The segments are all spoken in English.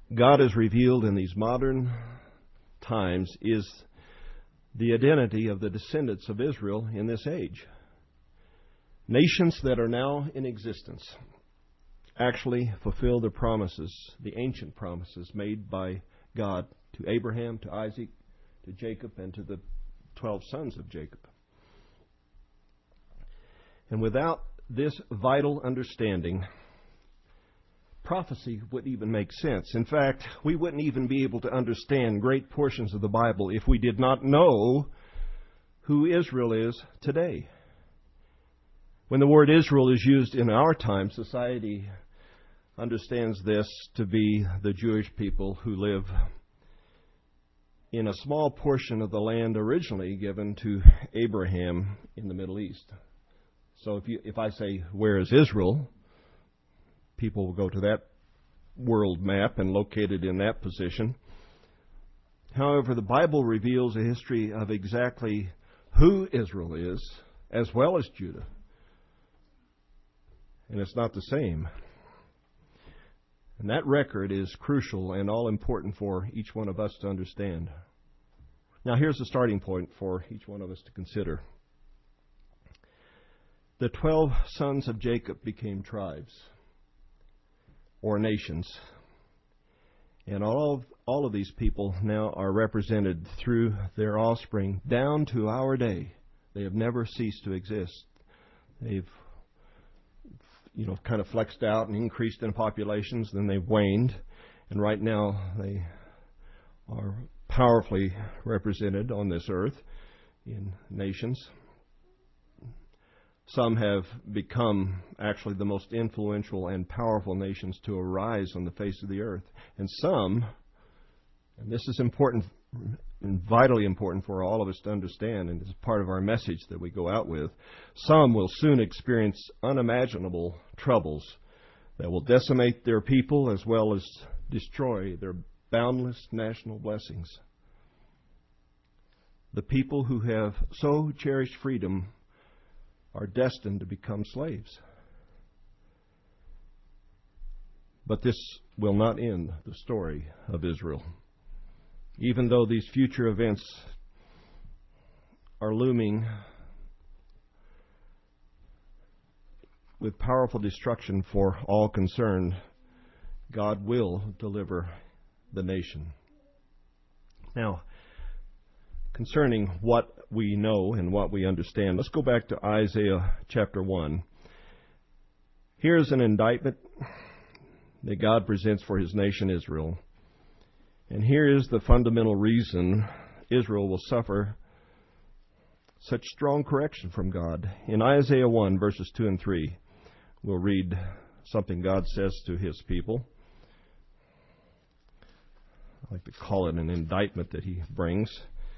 God has revealed in these modern times is the identity of the descendants of Israel in this age. Nations that are now in existence actually fulfill the promises, the ancient promises made by God to Abraham, to Isaac, to Jacob, and to the 12 sons of Jacob. And without this vital understanding, prophecy wouldn't even make sense. In fact, we wouldn't even be able to understand great portions of the Bible if we did not know who Israel is today. When the word Israel is used in our time, society understands this to be the Jewish people who live in a small portion of the land originally given to Abraham in the Middle East. So if I say, where is Israel? People will go to that world map and locate it in that position. However, the Bible reveals a history of exactly who Israel is, as well as Judah. And it's not the same. And that record is crucial and all important for each one of us to understand. Now, here's the starting point for each one of us to consider. The 12 sons of Jacob became tribes, or nations. And all of these people now are represented through their offspring down to our day. They have never ceased to exist. They've kind of flexed out and increased in populations, then they've waned, and right now they are powerfully represented on this earth in nations. Some have become actually the most influential and powerful nations to arise on the face of the earth. And some, and this is important and vitally important for all of us to understand, and it's part of our message that we go out with, some will soon experience unimaginable troubles that will decimate their people as well as destroy their boundless national blessings. The people who have so cherished freedom are destined to become slaves. But this will not end the story of Israel. Even though these future events are looming with powerful destruction for all concerned, God will deliver the nation. Now, concerning what we know and what we understand, let's go back to Isaiah chapter 1. Here's an indictment that God presents for His nation Israel. And here is the fundamental reason Israel will suffer such strong correction from God. In Isaiah 1, verses 2 and 3, we'll read something God says to His people. I like to call it an indictment that He brings.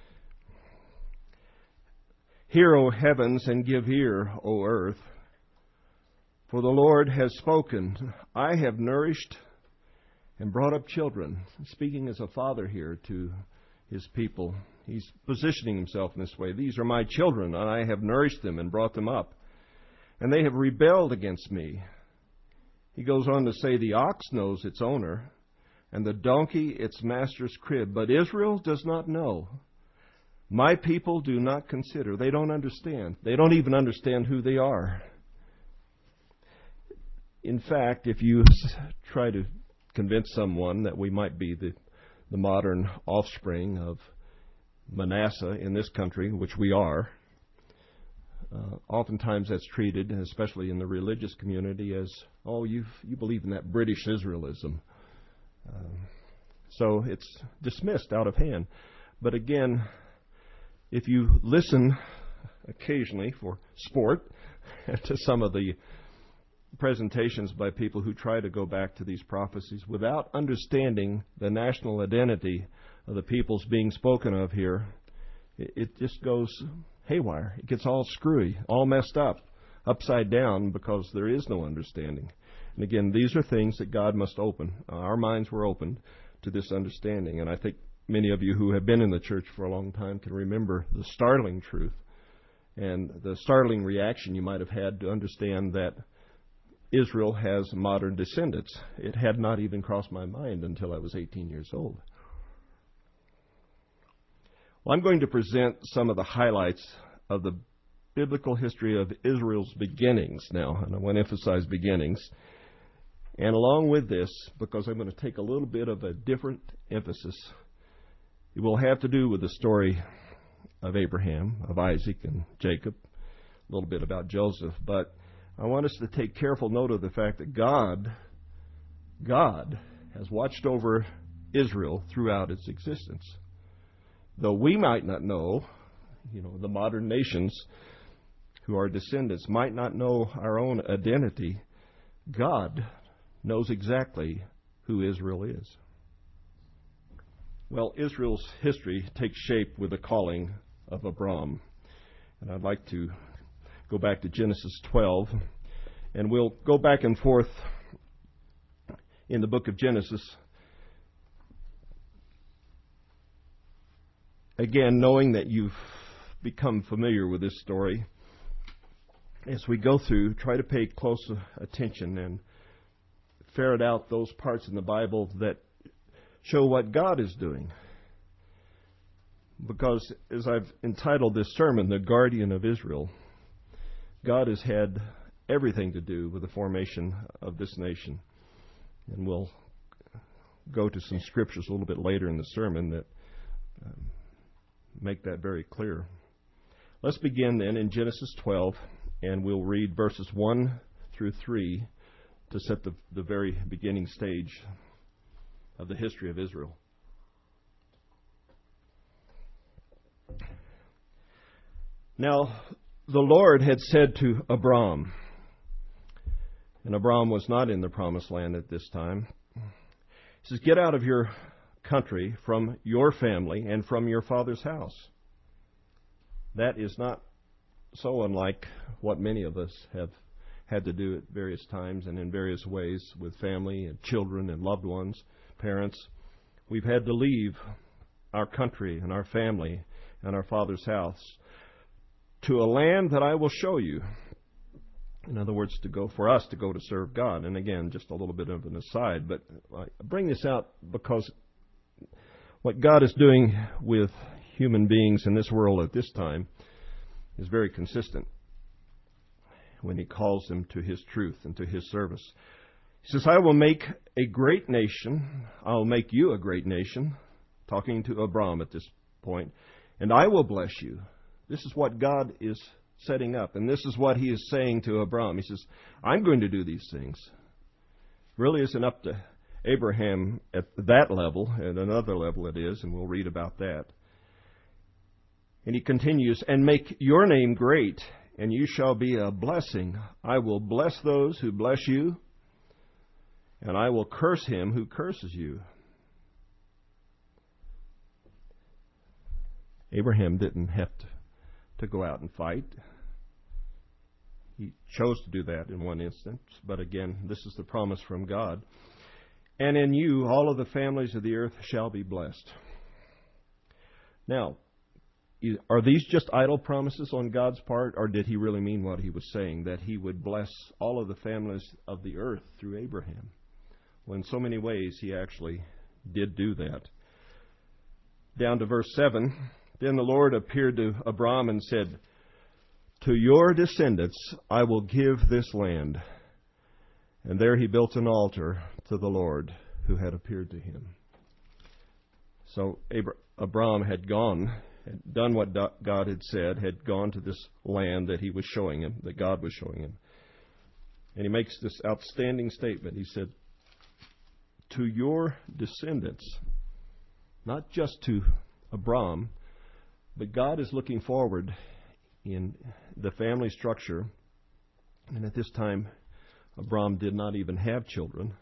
Hear, O heavens, and give ear, O earth, for the Lord has spoken. I have nourished and brought up children. Speaking as a father here to His people. He's positioning Himself in this way. These are my children, and I have nourished them and brought them up. And they have rebelled against me. He goes on to say, the ox knows its owner, and the donkey its master's crib. But Israel does not know. My people do not consider. They don't understand. They don't even understand who they are. In fact, if you try to convince someone that we might be the modern offspring of Manasseh in this country, which we are, oftentimes that's treated, especially in the religious community, as, oh, you believe in that British Israelism. So it's dismissed out of hand. But again, if you listen occasionally for sport to some of the presentations by people who try to go back to these prophecies without understanding the national identity of the peoples being spoken of here, it just goes haywire. It gets all screwy, all messed up, upside down, because there is no understanding. And again, these are things that God must open. Our minds were opened to this understanding, and I think many of you who have been in the church for a long time can remember the startling truth and the startling reaction you might have had to understand that Israel has modern descendants. It had not even crossed my mind until I was 18 years old. Well, I'm going to present some of the highlights of the biblical history of Israel's beginnings now, and I want to emphasize beginnings. And along with this, because I'm going to take a little bit of a different emphasis, it will have to do with the story of Abraham, of Isaac, and Jacob, a little bit about Joseph. But I want us to take careful note of the fact that God has watched over Israel throughout its existence. Though we might not know, the modern nations who are descendants might not know our own identity, God knows exactly who Israel is. Well, Israel's history takes shape with the calling of Abram. And I'd like to go back to Genesis 12, and we'll go back and forth in the book of Genesis, again, knowing that you've become familiar with this story. As we go through, try to pay close attention and ferret out those parts in the Bible that show what God is doing. Because, as I've entitled this sermon, The Guardian of Israel, God has had everything to do with the formation of this nation. And we'll go to some scriptures a little bit later in the sermon that make that very clear. Let's begin then in Genesis 12, and we'll read verses 1 through 3 to set the very beginning stage of the history of Israel. Now, the Lord had said to Abram, and Abram was not in the promised land at this time. He says, "Get out of your country, from your family, and from your father's house." That is not so unlike what many of us have had to do at various times and in various ways with family and children and loved ones, parents. We've had to leave our country and our family and our father's house to a land that I will show you. In other words, for us to go to serve God. And again, just a little bit of an aside, but I bring this out because what God is doing with human beings in this world at this time is very consistent when He calls them to His truth and to His service. He says, "I will make a great nation. I'll make you a great nation," talking to Abram at this point, "and I will bless you." This is what God is setting up, and this is what He is saying to Abram. He says, "I'm going to do these things." Really isn't up to Abraham at that level. At another level it is, and we'll read about that. And he continues, "And make your name great, and you shall be a blessing. I will bless those who bless you, and I will curse him who curses you." Abraham didn't have to go out and fight. He chose to do that in one instance, but again, this is the promise from God. "And in you all of the families of the earth shall be blessed." Now, are these just idle promises on God's part, or did He really mean what He was saying, that He would bless all of the families of the earth through Abraham? Well, in so many ways, He actually did do that. Down to verse 7, "Then the Lord appeared to Abram and said, 'To your descendants I will give this land.' And there he built an altar to the Lord who had appeared to him." So Abram had done what God had said, had gone to this land that He was showing him, that God was showing him. And he makes this outstanding statement. He said, "To your descendants," not just to Abram, but God is looking forward in the family structure. And at this time, Abram did not even have children.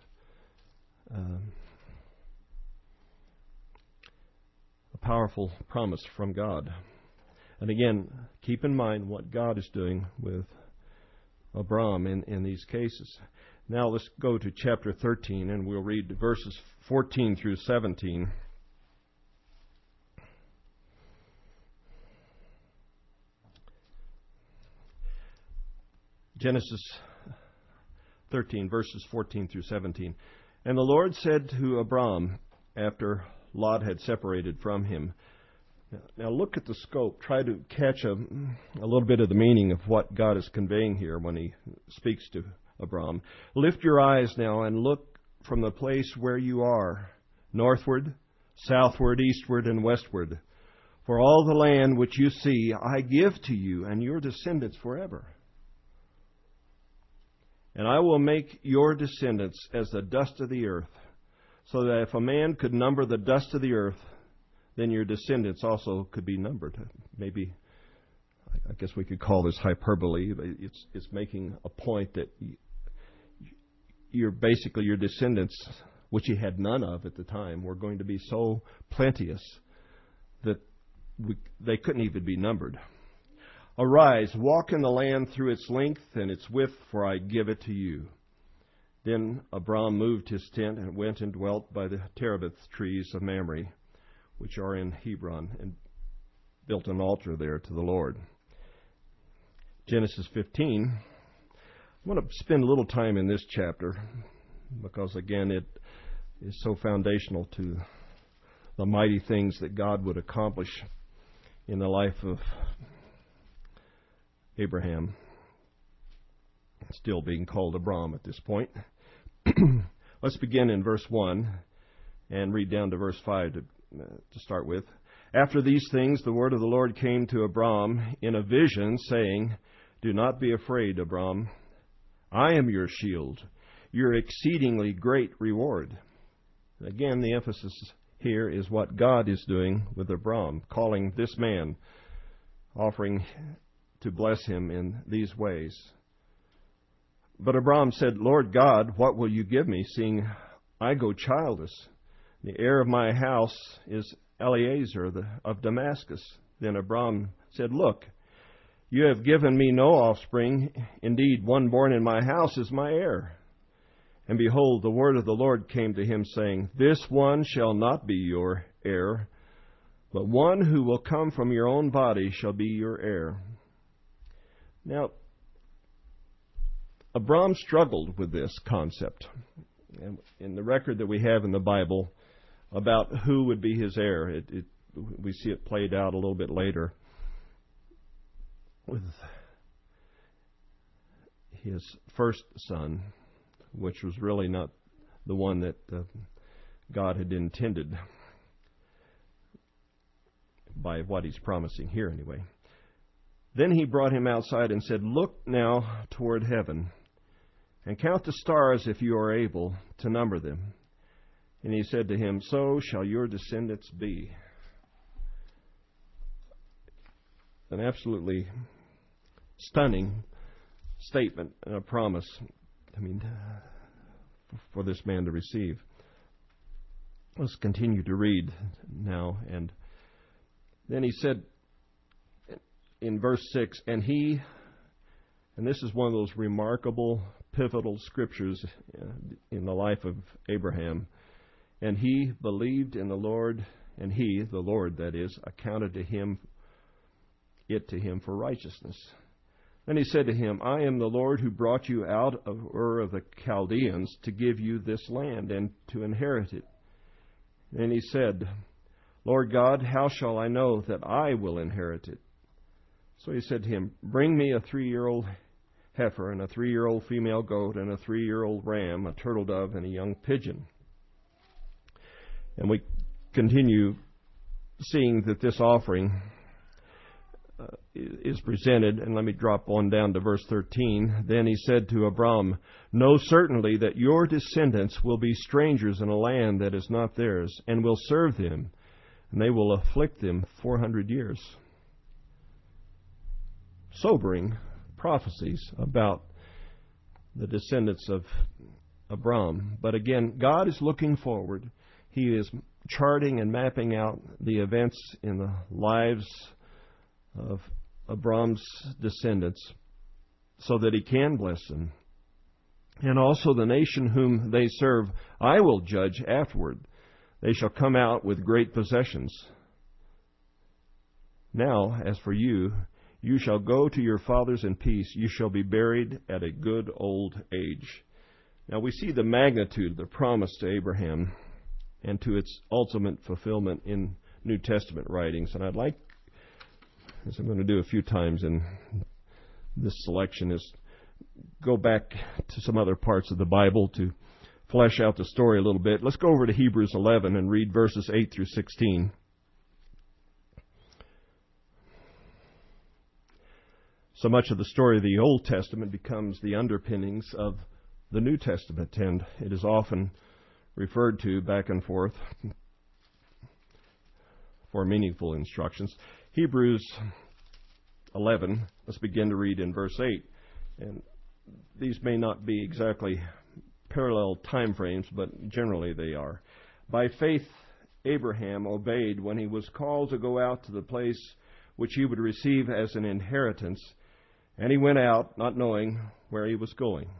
A powerful promise from God. And again, keep in mind what God is doing with Abram in these cases. Now let's go to chapter 13, and we'll read verses 14 through 17. Genesis 13, verses 14 through 17. And the Lord said to Abram, after Lot had separated from him. Now look at the scope. Try to catch a little bit of the meaning of what God is conveying here when He speaks to Abram. Lift your eyes now and look from the place where you are, northward, southward, eastward, and westward. For all the land which you see, I give to you and your descendants forever. And I will make your descendants as the dust of the earth, so that if a man could number the dust of the earth, then your descendants also could be numbered. Maybe, I guess we could call this hyperbole. It's making a point that basically your descendants, which you had none of at the time, were going to be so plenteous that they couldn't even be numbered. Arise, walk in the land through its length and its width, for I give it to you. Then Abram moved his tent and went and dwelt by the terebinth trees of Mamre, which are in Hebron, and built an altar there to the Lord. Genesis 15. I want to spend a little time in this chapter because, again, it is so foundational to the mighty things that God would accomplish in the life of Abraham, still being called Abram at this point. Let's begin in verse 1 and read down to verse 5 to start with. After these things, the word of the Lord came to Abram in a vision, saying, Do not be afraid, Abram. I am your shield, your exceedingly great reward. Again, the emphasis here is what God is doing with Abram, calling this man, offering to bless him in these ways. But Abram said, Lord God, what will you give me, seeing I go childless? The heir of my house is Eliezer of Damascus. Then Abram said, Look, you have given me no offspring. Indeed, one born in my house is my heir. And behold, the word of the Lord came to him, saying, This one shall not be your heir, but one who will come from your own body shall be your heir. Now, Abram struggled with this concept. And in the record that we have in the Bible about who would be his heir, we see it played out a little bit later with his first son, which was really not the one that God had intended by what he's promising here anyway. Then he brought him outside and said, Look now toward heaven and count the stars if you are able to number them. And he said to him, So shall your descendants be. An absolutely stunning statement and a promise, for this man to receive. Let's continue to read now. And then he said in verse 6, and this is one of those remarkable, pivotal scriptures in the life of Abraham. And he believed in the Lord, and he, the Lord that is, accounted to him for righteousness. Then he said to him, I am the Lord who brought you out of Ur of the Chaldeans to give you this land and to inherit it. And he said, Lord God, how shall I know that I will inherit it? So he said to him, Bring me a 3-year-old heifer and a 3-year-old female goat and a 3-year-old ram, a turtle dove and a young pigeon. And we continue seeing that this offering is presented. And let me drop on down to verse 13. Then he said to Abram, Know certainly that your descendants will be strangers in a land that is not theirs, and will serve them, and they will afflict them 400 years. Sobering prophecies about the descendants of Abram. But again, God is looking forward. He is charting and mapping out the events in the lives of Abram's descendants so that he can bless them. And also the nation whom they serve, I will judge afterward. They shall come out with great possessions. Now, as for you, you shall go to your fathers in peace. You shall be buried at a good old age. Now we see the magnitude of the promise to Abraham and to its ultimate fulfillment in New Testament writings. And I'd like, as I'm going to do a few times in this selection, is go back to some other parts of the Bible to flesh out the story a little bit. Let's go over to Hebrews 11 and read verses 8 through 16. So much of the story of the Old Testament becomes the underpinnings of the New Testament, and it is often referred to back and forth for meaningful instructions. Hebrews 11, let's begin to read in verse 8. And these may not be exactly parallel time frames, but generally they are. By faith, Abraham obeyed when he was called to go out to the place which he would receive as an inheritance, and he went out not knowing where he was going.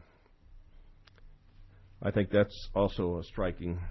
I think that's also a striking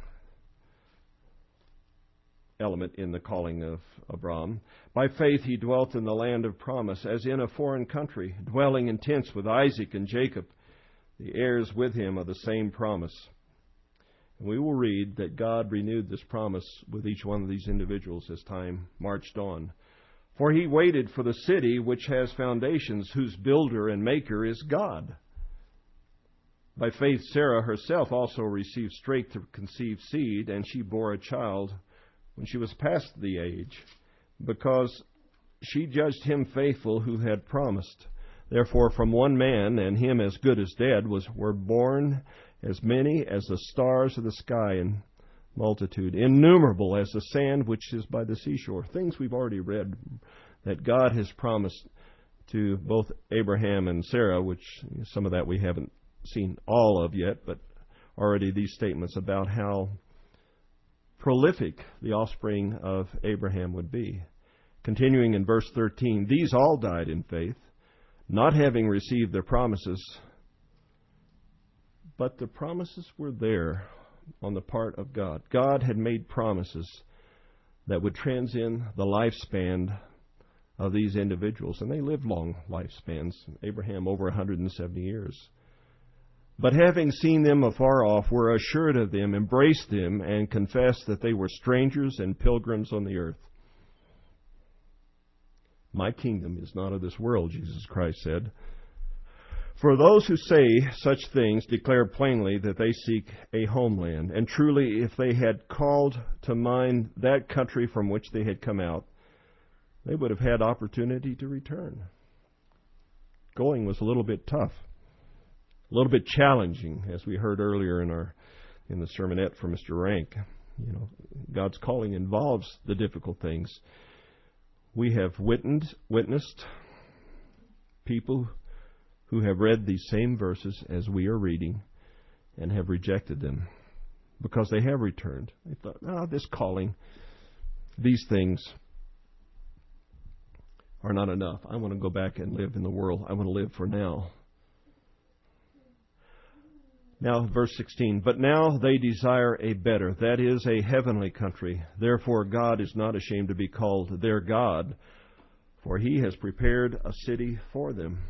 element in the calling of Abram. By faith he dwelt in the land of promise, as in a foreign country, dwelling in tents with Isaac and Jacob, the heirs with him of the same promise. And we will read that God renewed this promise with each one of these individuals as time marched on. For he waited for the city which has foundations, whose builder and maker is God. By faith Sarah herself also received strength to conceive seed, and she bore a child when she was past the age, because she judged him faithful who had promised. Therefore from one man, and him as good as dead, were born as many as the stars of the sky in multitude, innumerable as the sand which is by the seashore. Things we've already read that God has promised to both Abraham and Sarah, which some of that we haven't seen all of yet, but already these statements about how prolific the offspring of Abraham would be. Continuing in verse 13, these all died in faith, not having received their promises, but the promises were there on the part of God. God had made promises that would transcend the lifespan of these individuals, and they lived long lifespans. Abraham over 170 years. But having seen them afar off, were assured of them, embraced them, and confessed that they were strangers and pilgrims on the earth. My kingdom is not of this world, Jesus Christ said. For those who say such things declare plainly that they seek a homeland. And truly, if they had called to mind that country from which they had come out, they would have had opportunity to return. Going was a little bit tough, a little bit challenging, as we heard earlier in the sermonette from Mr. Rank. You know, God's calling involves the difficult things. We have witnessed people who have read these same verses as we are reading and have rejected them because they have returned. They thought, this calling, these things are not enough. I want to go back and live in the world. I want to live for now. Now, verse 16, but now they desire a better, that is, a heavenly country. Therefore God is not ashamed to be called their God, for he has prepared a city for them.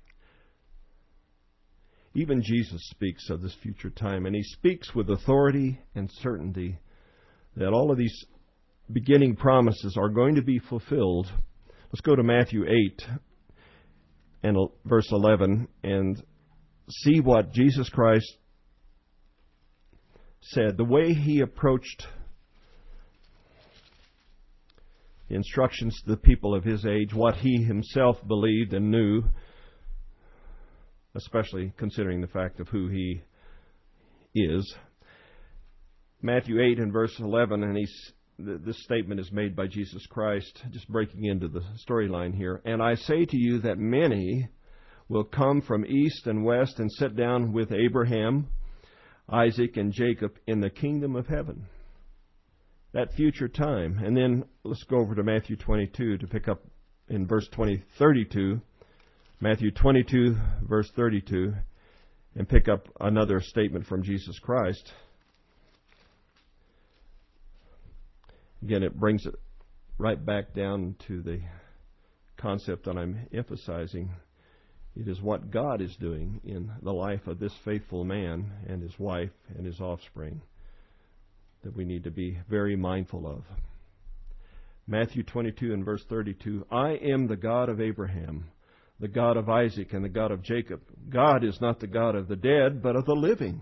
Even Jesus speaks of this future time, and he speaks with authority and certainty that all of these beginning promises are going to be fulfilled. Let's go to Matthew 8 and verse 11 and see what Jesus Christ said, the way he approached the instructions to the people of his age, what he himself believed and knew, especially considering the fact of who he is. Matthew 8 and verse 11, and this statement is made by Jesus Christ, just breaking into the storyline here. And I say to you that many will come from east and west and sit down with Abraham, Isaac, and Jacob in the kingdom of heaven. That future time. And then let's go over to Matthew 22 to pick up in verse 32. Matthew 22, verse 32, and pick up another statement from Jesus Christ. Again, it brings it right back down to the concept that I'm emphasizing It is what God is doing in the life of this faithful man and his wife and his offspring that we need to be very mindful of. Matthew 22 and verse 32, I am the God of Abraham, the God of Isaac, and the God of Jacob. God is not the God of the dead, but of the living.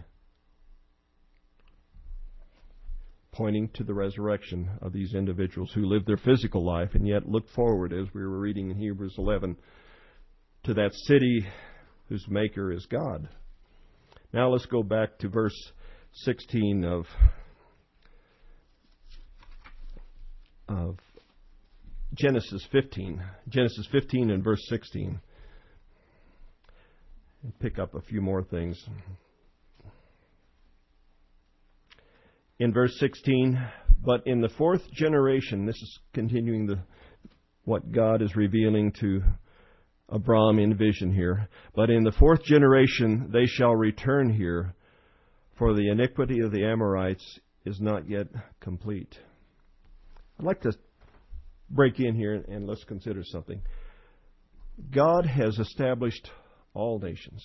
Pointing to the resurrection of these individuals who lived their physical life and yet looked forward, as we were reading in Hebrews 11, to that city whose maker is God. Now let's go back to verse 16 of Genesis 15. Genesis 15 and verse 16. And pick up a few more things. In verse 16, but in the fourth generation, this is continuing what God is revealing to Abram in vision here. But in the fourth generation they shall return here, for the iniquity of the Amorites is not yet complete. I'd like to break in here and let's consider something. God has established all nations.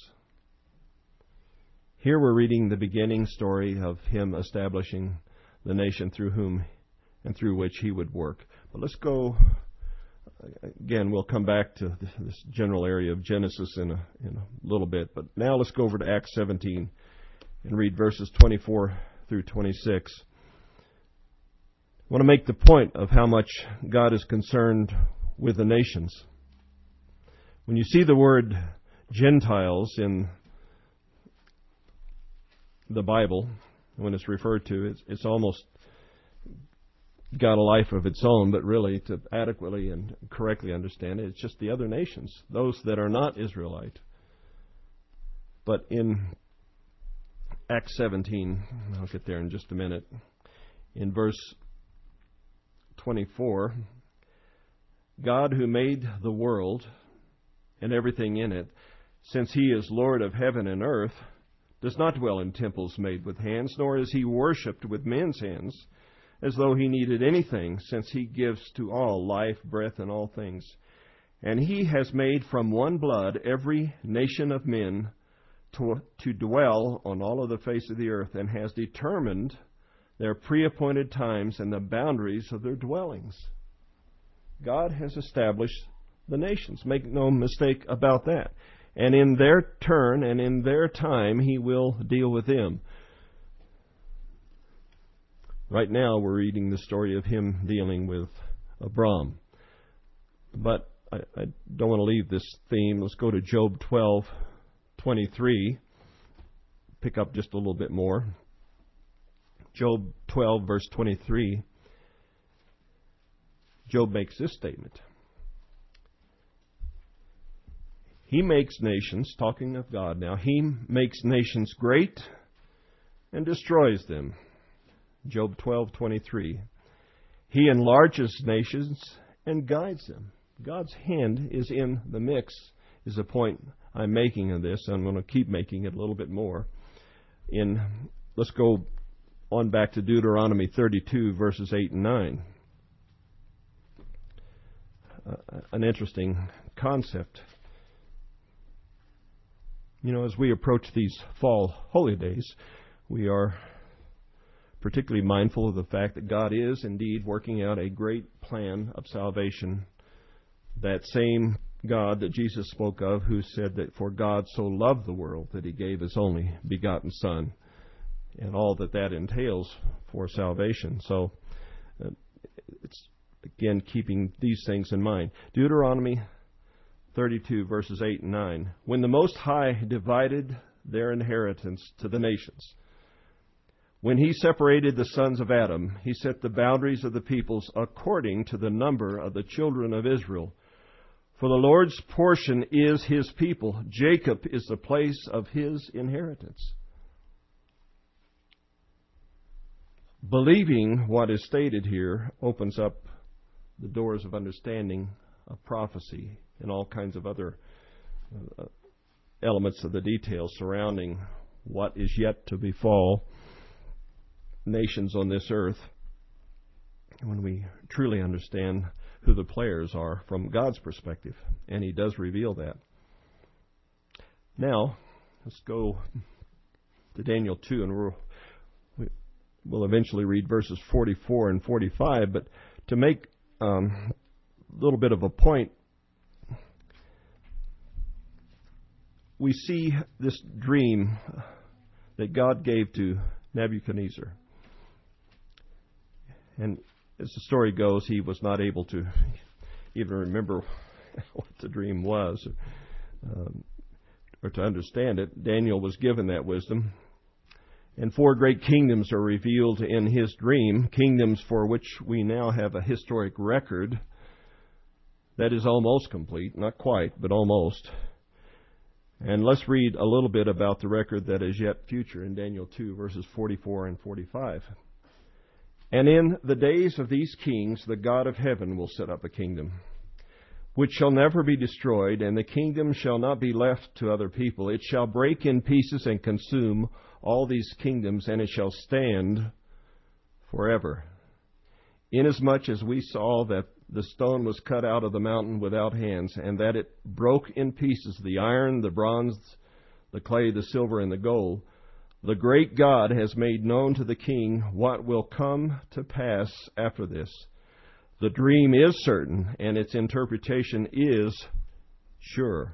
Here we're reading the beginning story of Him establishing the nation through whom and through which He would work. But let's go, again, we'll come back to this general area of Genesis in a little bit. But now let's go over to Acts 17 and read verses 24 through 26. I want to make the point of how much God is concerned with the nations. When you see the word Gentiles in the Bible, when it's referred to, it's almost got a life of its own, but really, to adequately and correctly understand it, it's just the other nations, those that are not Israelite. But in Acts 17, I'll get there in just a minute, in verse 24, God who made the world and everything in it, since He is Lord of heaven and earth, does not dwell in temples made with hands, nor is He worshipped with men's hands, as though He needed anything, since He gives to all life, breath, and all things. And He has made from one blood every nation of men to dwell on all of the face of the earth, and has determined their pre-appointed times and the boundaries of their dwellings. God has established the nations. Make no mistake about that. And in their turn and in their time, He will deal with them. Right now, we're reading the story of Him dealing with Abram. But I don't want to leave this theme. Let's go to Job 12:23. Pick up just a little bit more. Job 12, verse 23. Job makes this statement. He makes nations, talking of God now, He makes nations great and destroys them. Job 12:23. He enlarges nations and guides them. God's hand is in the mix, is the point I'm making of this. I'm going to keep making it a little bit more. Let's go on back to Deuteronomy 32, verses 8 and 9. An interesting concept. You know, as we approach these fall holy days, we are particularly mindful of the fact that God is indeed working out a great plan of salvation. That same God that Jesus spoke of, who said that for God so loved the world that He gave His only begotten Son, and all that entails for salvation. So, it's again keeping these things in mind. Deuteronomy 32, verses 8 and 9. When the Most High divided their inheritance to the nations, when He separated the sons of Adam, He set the boundaries of the peoples according to the number of the children of Israel. For the Lord's portion is His people. Jacob is the place of His inheritance. Believing what is stated here opens up the doors of understanding of prophecy and all kinds of other elements of the details surrounding what is yet to befall nations on this earth, when we truly understand who the players are from God's perspective. And He does reveal that. Now, let's go to Daniel 2, and we'll eventually read verses 44 and 45. But to make a little bit of a point, we see this dream that God gave to Nebuchadnezzar. And as the story goes, he was not able to even remember what the dream was or to understand it. Daniel was given that wisdom. And 4 great kingdoms are revealed in his dream, kingdoms for which we now have a historic record that is almost complete, not quite, but almost. And let's read a little bit about the record that is yet future in Daniel 2, verses 44 and 45. And in the days of these kings, the God of heaven will set up a kingdom, which shall never be destroyed, and the kingdom shall not be left to other people. It shall break in pieces and consume all these kingdoms, and it shall stand forever. Inasmuch as we saw that the stone was cut out of the mountain without hands, and that it broke in pieces the iron, the bronze, the clay, the silver, and the gold, the great God has made known to the king what will come to pass after this. The dream is certain, and its interpretation is sure.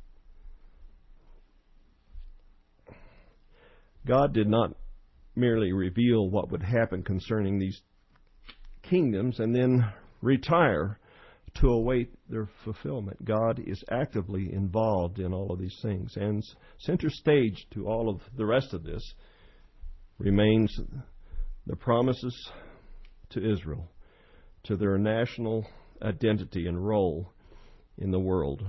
God did not merely reveal what would happen concerning these kingdoms and then retire to await their fulfillment. God is actively involved in all of these things. And center stage to all of the rest of this remains the promises to Israel, to their national identity and role in the world.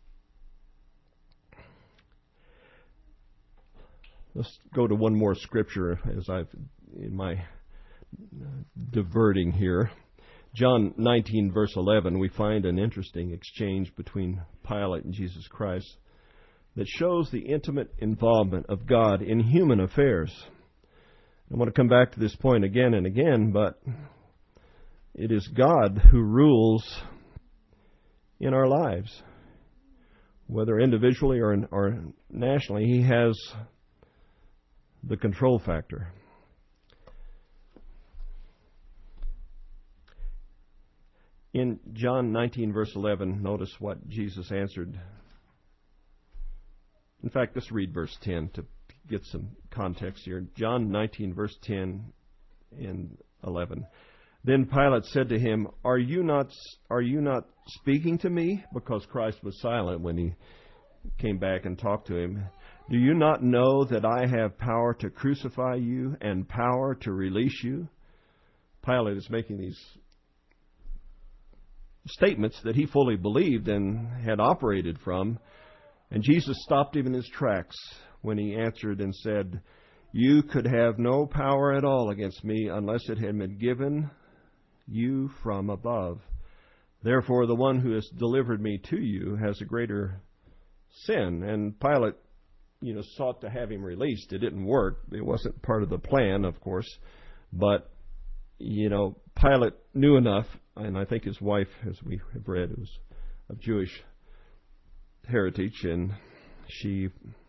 Let's go to one more scripture as I've in my diverting here. John 19, verse 11, we find an interesting exchange between Pilate and Jesus Christ that shows the intimate involvement of God in human affairs. I want to come back to this point again and again, but it is God who rules in our lives. Whether individually or nationally, He has the control factor. In John 19, verse 11, notice what Jesus answered. In fact, let's read verse 10 to get some context here. John 19, verse 10 and 11. Then Pilate said to him, Are you not speaking to me? Because Christ was silent when he came back and talked to him. Do you not know that I have power to crucify you and power to release you? Pilate is making these statements that he fully believed and had operated from. And Jesus stopped him in his tracks when he answered and said, You could have no power at all against me unless it had been given you from above. Therefore, the one who has delivered me to you has a greater sin. And Pilate, sought to have him released. It didn't work. It wasn't part of the plan, of course. But, Pilate knew enough, and I think his wife, as we have read, was of Jewish heritage, and she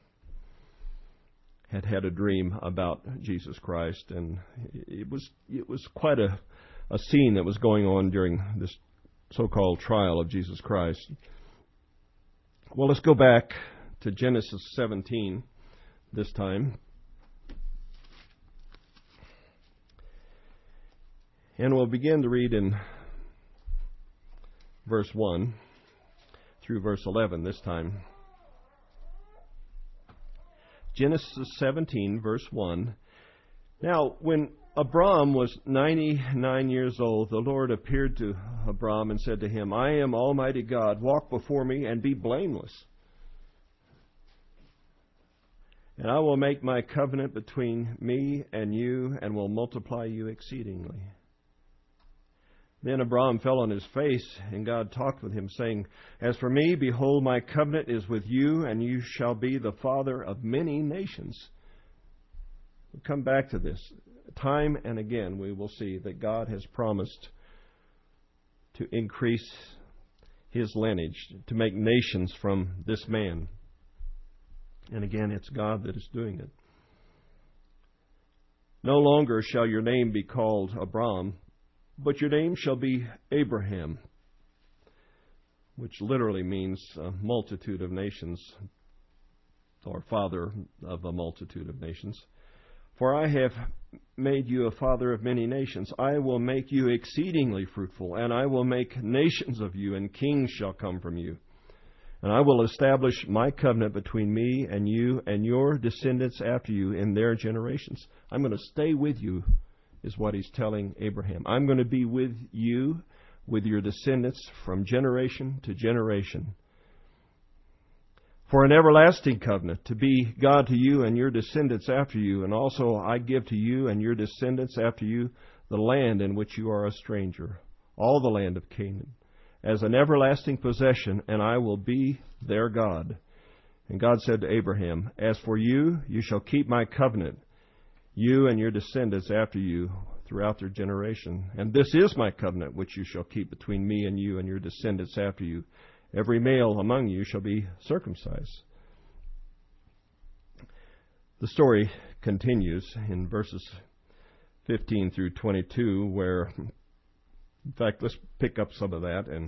had a dream about Jesus Christ, and it was quite a scene that was going on during this so-called trial of Jesus Christ. Well, let's go back to Genesis 17 this time. And we'll begin to read in verse 1 through verse 11 this time. Genesis 17, verse 1. Now, when Abram was 99 years old, the Lord appeared to Abram and said to him, I am Almighty God. Walk before me and be blameless. And I will make my covenant between me and you and will multiply you exceedingly. Then Abram fell on his face, and God talked with him, saying, As for me, behold, my covenant is with you, and you shall be the father of many nations. We'll come back to this. Time and again we will see that God has promised to increase His lineage, to make nations from this man. And again, it's God that is doing it. No longer shall your name be called Abram, but your name shall be Abraham, which literally means a multitude of nations, or father of a multitude of nations. For I have made you a father of many nations. I will make you exceedingly fruitful, and I will make nations of you, and kings shall come from you. And I will establish my covenant between me and you and your descendants after you in their generations. I'm going to stay with you, is what he's telling Abraham. I'm going to be with you, with your descendants from generation to generation, for an everlasting covenant, to be God to you and your descendants after you. And also I give to you and your descendants after you the land in which you are a stranger, all the land of Canaan, as an everlasting possession, and I will be their God. And God said to Abraham, As for you, you shall keep my covenant, you and your descendants after you, throughout their generation. And this is my covenant which you shall keep between me and you and your descendants after you. Every male among you shall be circumcised. The story continues in verses 15 through 22, where, in fact, let's pick up some of that and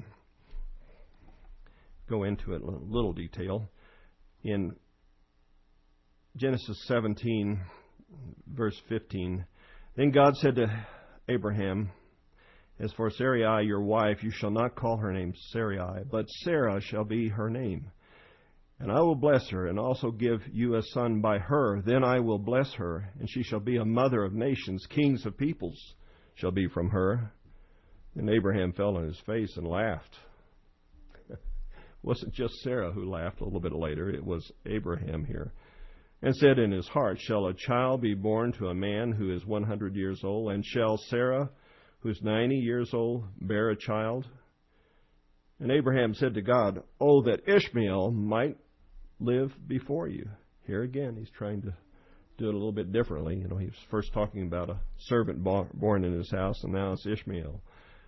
go into it in a little detail. In Genesis 17, verse 15, Then God said to Abraham, As for Sarai, your wife, you shall not call her name Sarai, but Sarah shall be her name. And I will bless her, and also give you a son by her. Then I will bless her, and she shall be a mother of nations. Kings of peoples shall be from her. And Abraham fell on his face and laughed. It wasn't just Sarah who laughed a little bit later. It was Abraham here. And said in his heart, Shall a child be born to a man who is 100 years old? And shall Sarah, who is 90 years old, bear a child? And Abraham said to God, Oh, that Ishmael might live before you. Here again, he's trying to do it a little bit differently. He was first talking about a servant born in his house, and now it's Ishmael,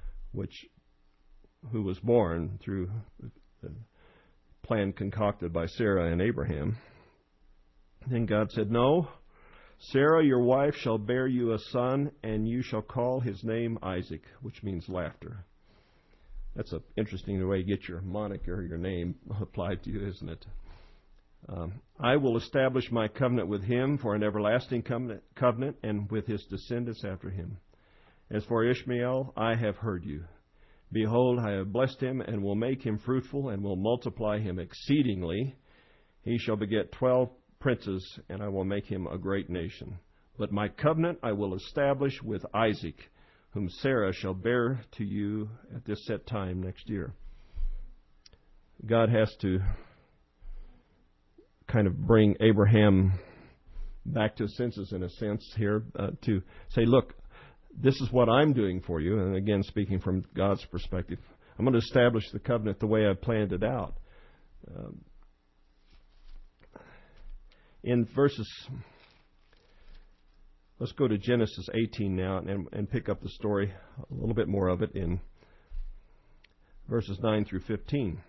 who was born through the plan concocted by Sarah and Abraham. Then God said, No, Sarah, your wife, shall bear you a son, and you shall call his name Isaac, which means laughter. That's an interesting way to get your moniker, your name applied to you, isn't it? I will establish my covenant with him for an everlasting covenant, and with his descendants after him. As for Ishmael, I have heard you. Behold, I have blessed him, and will make him fruitful, and will multiply him exceedingly. He shall beget 12 princes, and I will make him a great nation. But my covenant I will establish with Isaac, whom Sarah shall bear to you at this set time next year. God has to kind of bring Abraham back to his senses, in a sense, here, to say, look, this is what I'm doing for you. And again, speaking from God's perspective, I'm going to establish the covenant the way I've planned it out. In verses, let's go to Genesis 18 now and pick up the story, a little bit more of it, in verses 9 through 15.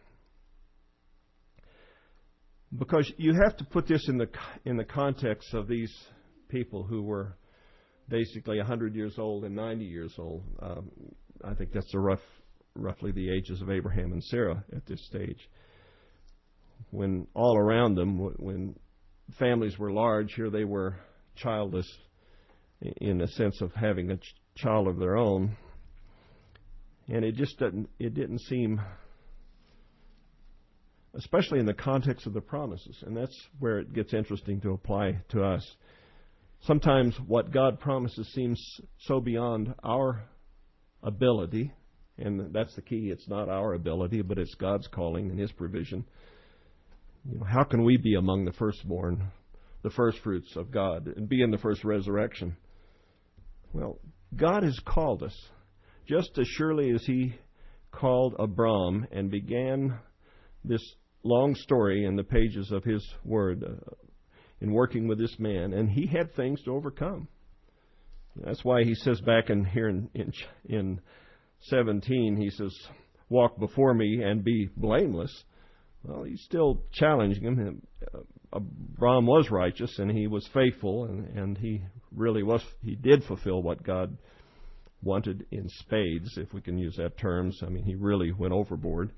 Because you have to put this in the context of these people who were basically 100 years old and 90 years old. I think that's roughly the ages of Abraham and Sarah at this stage. When all around them, when families were large, here they were childless in the sense of having a child of their own. And it didn't seem, especially in the context of the promises. And that's where it gets interesting to apply to us. Sometimes what God promises seems so beyond our ability, and that's the key. It's not our ability, but it's God's calling and His provision. How can we be among the firstborn, the first fruits of God, and be in the first resurrection? Well, God has called us just as surely as He called Abram and began this long story in the pages of His Word in working with this man, and he had things to overcome. That's why he says back in here in 17, he says, walk before me and be blameless. Well, he's still challenging him. Abraham was righteous and he was faithful, and he did fulfill what God wanted in spades, if we can use that terms. I mean, he really went overboard.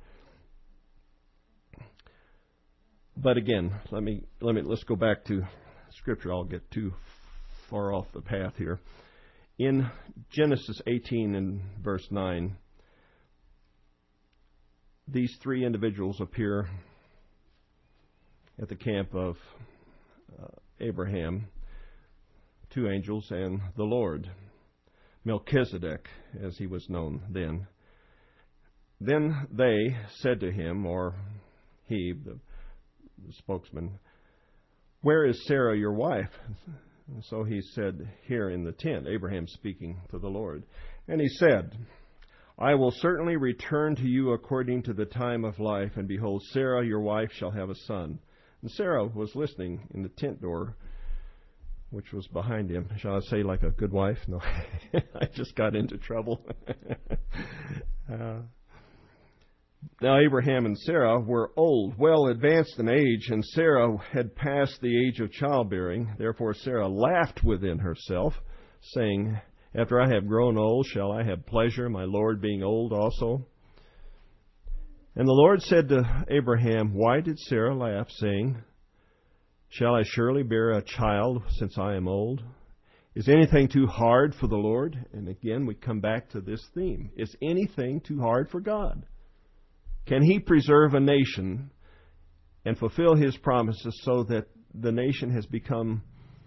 But again, let's go back to Scripture. I'll get too far off the path here. In Genesis 18 and verse 9, these three individuals appear at the camp of Abraham, two angels and the Lord, Melchizedek, as he was known then. Then they said to him, or he, the spokesman, "Where is Sarah, your wife?" And so he said, "Here in the tent," Abraham speaking to the Lord. And he said, "I will certainly return to you according to the time of life, and behold, Sarah, your wife, shall have a son." And Sarah was listening in the tent door, which was behind him. Shall I say like a good wife? No, I just got into trouble. Now Abraham and Sarah were old, well advanced in age, and Sarah had passed the age of childbearing. Therefore Sarah laughed within herself, saying, "After I have grown old, shall I have pleasure, my Lord being old also?" And the Lord said to Abraham, "Why did Sarah laugh, saying, Shall I surely bear a child since I am old? Is anything too hard for the Lord?" And again, we come back to this theme. Is anything too hard for God? Can He preserve a nation and fulfill His promises so that the nation has become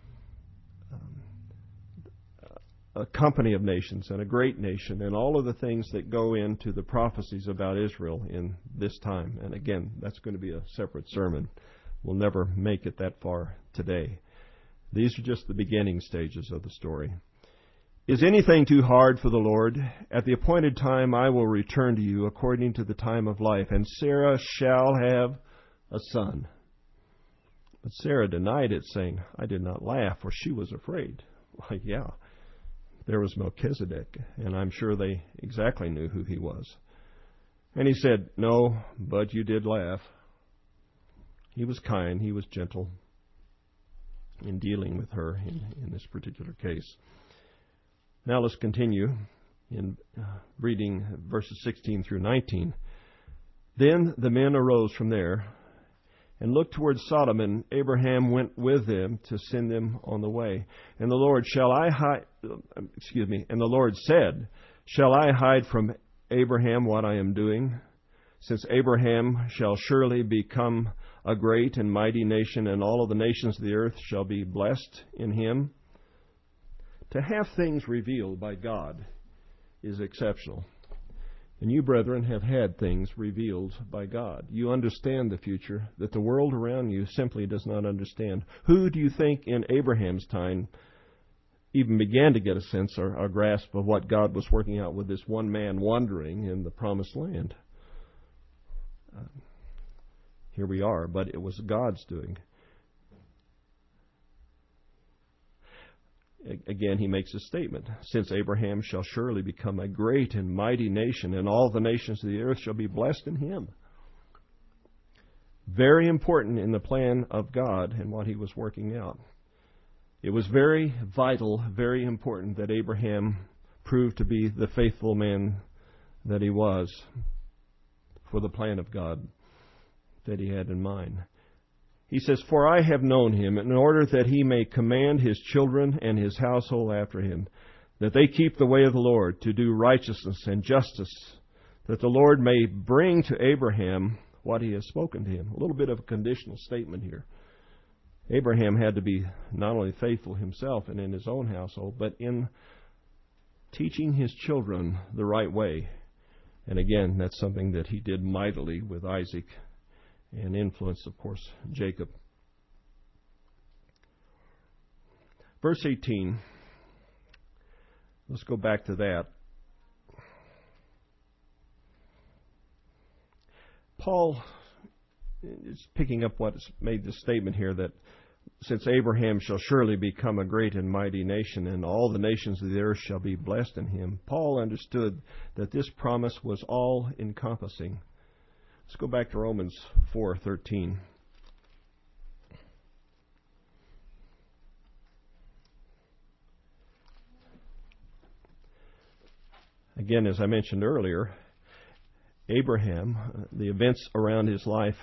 a company of nations and a great nation, and all of the things that go into the prophecies about Israel in this time? And again, that's going to be a separate sermon. We'll never make it that far today. These are just the beginning stages of the story. Is anything too hard for the Lord? At the appointed time I will return to you according to the time of life, and Sarah shall have a son. But Sarah denied it, saying, "I did not laugh," for she was afraid. Well, yeah, there was Melchizedek, and I'm sure they exactly knew who he was. And he said, "No, but you did laugh." He was kind, he was gentle in dealing with her in this particular case. Now let's continue in reading verses 16 through 19. Then the men arose from there and looked toward Sodom, and Abraham went with them to send them on the way. And the Lord And the Lord said, "Shall I hide from Abraham what I am doing? Since Abraham shall surely become a great and mighty nation, and all of the nations of the earth shall be blessed in him." To have things revealed by God is exceptional. And you, brethren, have had things revealed by God. You understand the future that the world around you simply does not understand. Who do you think in Abraham's time even began to get a sense or a grasp of what God was working out with this one man wandering in the promised land? Here we are, but it was God's doing. Again, he makes a statement. Since Abraham shall surely become a great and mighty nation, and all the nations of the earth shall be blessed in him. Very important in the plan of God and what he was working out. It was very vital, very important that Abraham proved to be the faithful man that he was for the plan of God that he had in mind. He says, "For I have known him, in order that he may command his children and his household after him, that they keep the way of the Lord, to do righteousness and justice, that the Lord may bring to Abraham what he has spoken to him." A little bit of a conditional statement here. Abraham had to be not only faithful himself and in his own household, but in teaching his children the right way. And again, that's something that he did mightily with Isaac, and influenced, of course, Jacob. Verse 18. Let's go back to that. Paul is picking up what's made this statement here, that since Abraham shall surely become a great and mighty nation, and all the nations of the earth shall be blessed in him. Paul understood that this promise was all-encompassing. Let's go back to Romans 4:13. Again, as I mentioned earlier, Abraham, the events around his life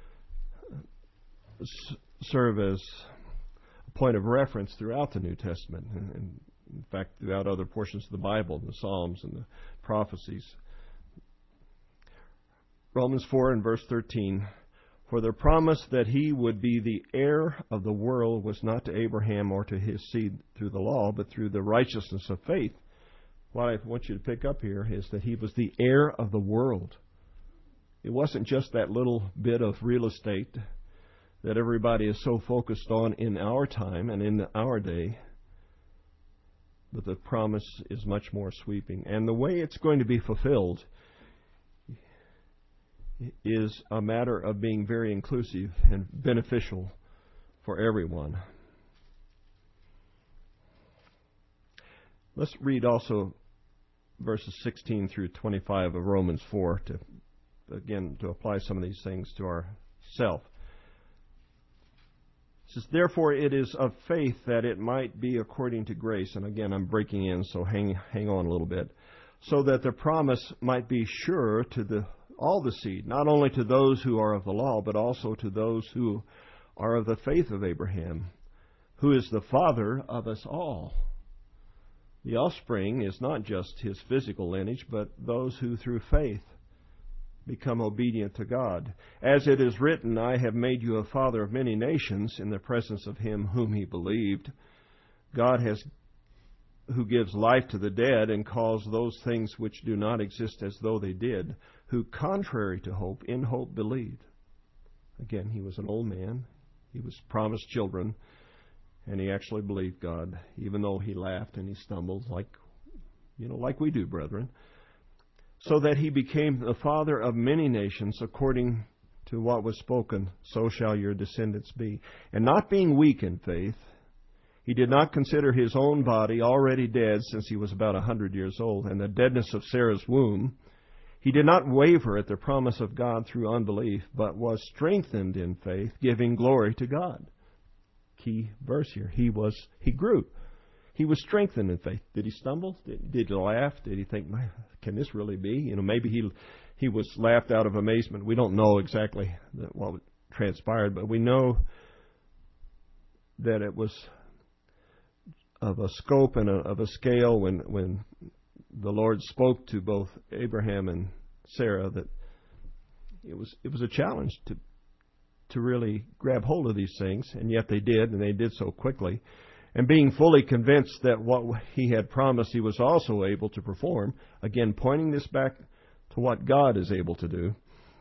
serve as a point of reference throughout the New Testament, and in fact, throughout other portions of the Bible, the Psalms and the prophecies. Romans 4 and verse 13, for the promise that he would be the heir of the world was not to Abraham or to his seed through the law, but through the righteousness of faith. What I want you to pick up here is that he was the heir of the world. It wasn't just that little bit of real estate that everybody is so focused on in our time and in our day, but the promise is much more sweeping. And the way it's going to be fulfilled is a matter of being very inclusive and beneficial for everyone. Let's read also verses 16 through 25 of Romans 4 to apply some of these things to ourselves. It says, therefore it is of faith that it might be according to grace. And again, I'm breaking in, so hang on a little bit. So that the promise might be sure to all the seed, not only to those who are of the law, but also to those who are of the faith of Abraham, who is the father of us all. The offspring is not just his physical lineage, but those who through faith become obedient to God. As it is written, I have made you a father of many nations in the presence of him whom he believed. God who gives life to the dead and calls those things which do not exist as though they did, who contrary to hope, in hope believed. Again, he was an old man. He was promised children, and he actually believed God, even though he laughed and he stumbled like we do, brethren. So that he became the father of many nations according to what was spoken, so shall your descendants be. And not being weak in faith, he did not consider his own body already dead since he was about 100 years old, and the deadness of Sarah's womb. He did not waver at the promise of God through unbelief, but was strengthened in faith, giving glory to God. Key verse here. He grew. He was strengthened in faith. Did he stumble? Did he laugh? Did he think, can this really be? Maybe he was laughed out of amazement. We don't know exactly what transpired, but we know that it was of a scope and of a scale when the Lord spoke to both Abraham and Sarah, that it was a challenge to really grab hold of these things, and yet they did, and they did so quickly. And being fully convinced that what he had promised he was also able to perform, again pointing this back to what God is able to do.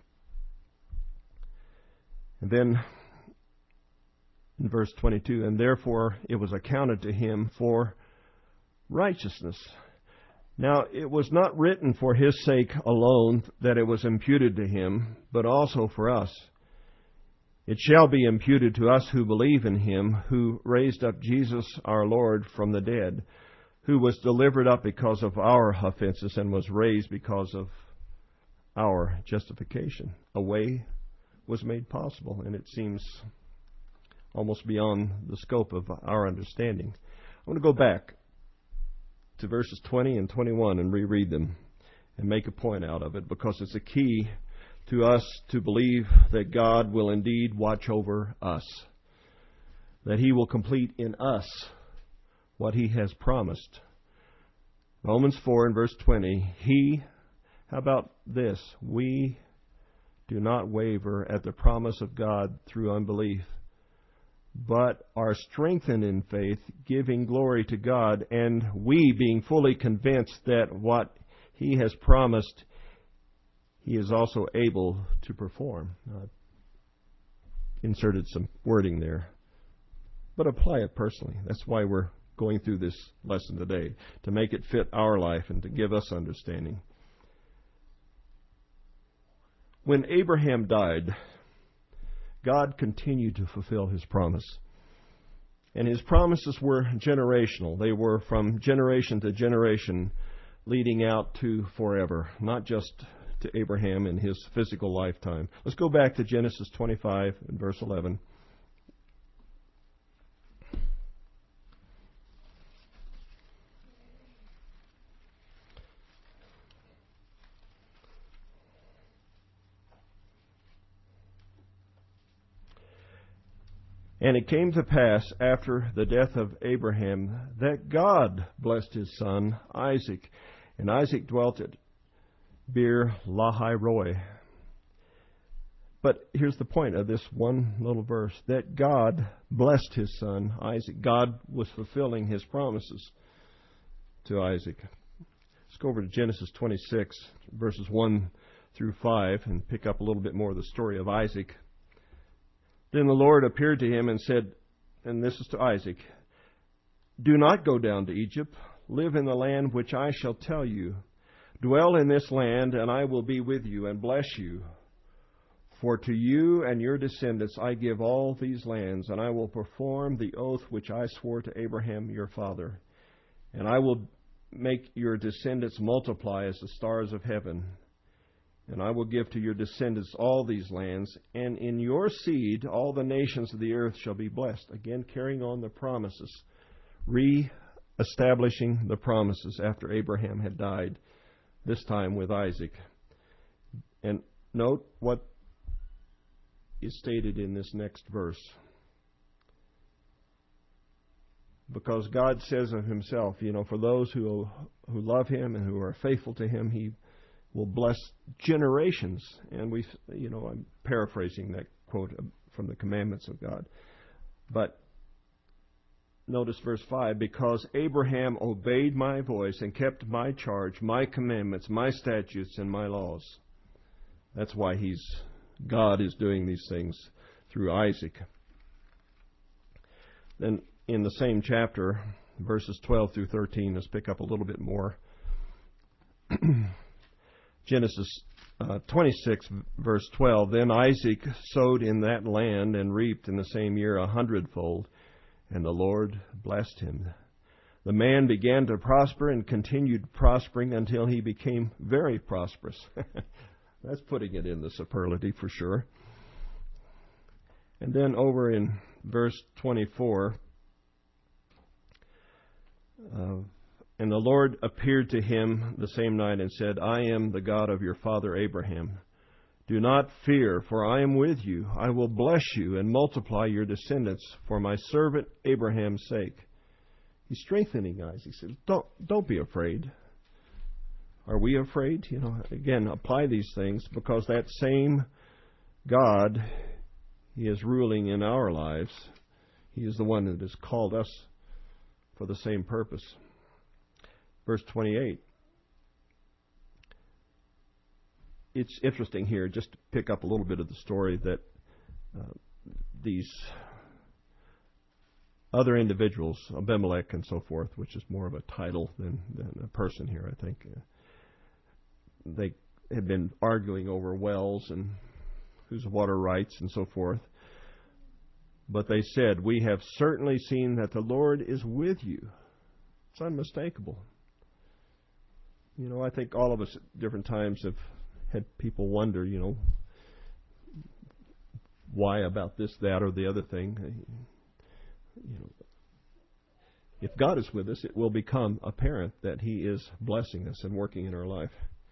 And then in verse 22, and therefore it was accounted to him for righteousness. Now, it was not written for his sake alone that it was imputed to him, but also for us. It shall be imputed to us who believe in him, who raised up Jesus our Lord from the dead, who was delivered up because of our offenses and was raised because of our justification. A way was made possible, and it seems almost beyond the scope of our understanding. I want to go back to verses 20 and 21 and reread them and make a point out of it, because it's a key to us to believe that God will indeed watch over us, that he will complete in us what he has promised. Romans 4 and verse 20, how about this? We do not waver at the promise of God through unbelief, but are strengthened in faith, giving glory to God, and we being fully convinced that what he has promised, he is also able to perform. Inserted some wording there, but apply it personally. That's why we're going through this lesson today, to make it fit our life and to give us understanding. When Abraham died, God continued to fulfill his promise. And his promises were generational. They were from generation to generation, leading out to forever, not just to Abraham in his physical lifetime. Let's go back to Genesis 25 and verse 11. And it came to pass after the death of Abraham that God blessed his son Isaac. And Isaac dwelt at Beer Lahai Roi. But here's the point of this one little verse, that God blessed his son Isaac. God was fulfilling his promises to Isaac. Let's go over to Genesis 26, verses 1 through 5, and pick up a little bit more of the story of Isaac. Then the Lord appeared to him and said, and this is to Isaac, "Do not go down to Egypt. Live in the land which I shall tell you. Dwell in this land, and I will be with you and bless you. For to you and your descendants I give all these lands, and I will perform the oath which I swore to Abraham your father. And I will make your descendants multiply as the stars of heaven. And I will give to your descendants all these lands, and in your seed all the nations of the earth shall be blessed." Again, carrying on the promises, re-establishing the promises after Abraham had died, this time with Isaac. And note what is stated in this next verse. Because God says of himself, for those who love him and who are faithful to him, he will bless generations. And I'm paraphrasing that quote from the commandments of God. But notice verse 5, "Because Abraham obeyed my voice and kept my charge, my commandments, my statutes, and my laws." That's why God is doing these things through Isaac. Then in the same chapter, verses 12 through 13, let's pick up a little bit more. Genesis 26, verse 12, "Then Isaac sowed in that land and reaped in the same year 100-fold, and the Lord blessed him. The man began to prosper and continued prospering until he became very prosperous." That's putting it in the superlative for sure. And then over in verse 24, "And the Lord appeared to him the same night and said, I am the God of your father Abraham. Do not fear, for I am with you. I will bless you and multiply your descendants for my servant Abraham's sake." He's strengthening Isaac. He says, don't be afraid. Are we afraid? Again, apply these things, because that same God, He is ruling in our lives. He is the one that has called us for the same purpose. Verse 28. It's interesting here, just to pick up a little bit of the story, that these other individuals, Abimelech and so forth, which is more of a title than a person here, I think, they had been arguing over wells and whose water rights and so forth. But they said, "We have certainly seen that the Lord is with you." It's unmistakable. I think all of us at different times have had people wonder, why about this, that, or the other thing. If God is with us, it will become apparent that He is blessing us and working in our life.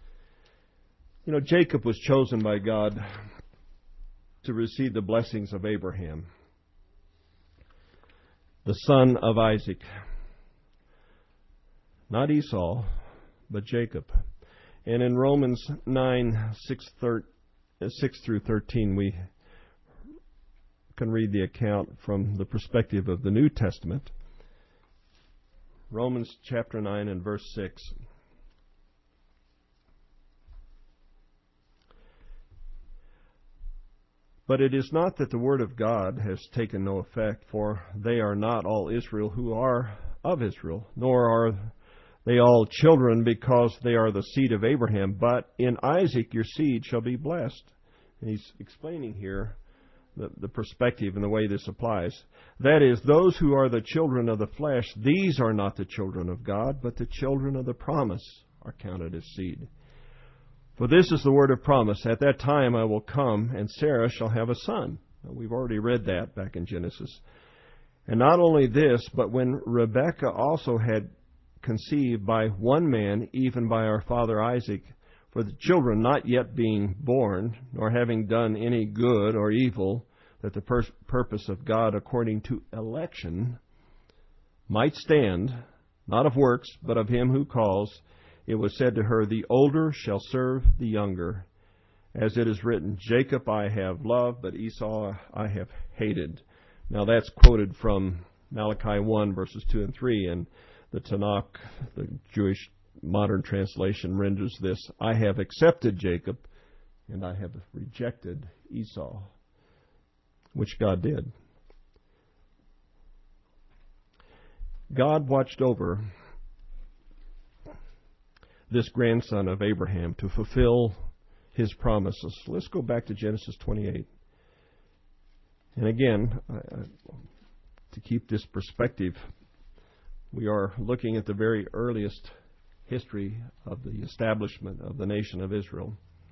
Jacob was chosen by God to receive the blessings of Abraham, the son of Isaac. Not Esau, but Jacob. And in Romans 9, 6 through 13, we can read the account from the perspective of the New Testament. Romans chapter 9 and verse 6. "But it is not that the word of God has taken no effect, for they are not all Israel who are of Israel, nor are they all children because they are the seed of Abraham, but in Isaac your seed shall be blessed." And he's explaining here the perspective and the way this applies. "That is, those who are the children of the flesh, these are not the children of God, but the children of the promise are counted as seed. For this is the word of promise, at that time I will come, and Sarah shall have a son." Now, we've already read that back in Genesis. "And not only this, but when Rebekah also had conceived by one man, even by our father Isaac, for the children not yet being born, nor having done any good or evil, that the purpose of God according to election might stand, not of works, but of him who calls, it was said to her, the older shall serve the younger. As it is written, Jacob I have loved, but Esau I have hated. Now that's quoted from Malachi 1, verses 2 and 3, and the Tanakh, the Jewish modern translation, renders this, I have accepted Jacob, and I have rejected Esau, which God did. God watched over this grandson of Abraham to fulfill his promises. Let's go back to Genesis 28. And again, to keep this perspective, we are looking at the very earliest history of the establishment of the nation of Israel.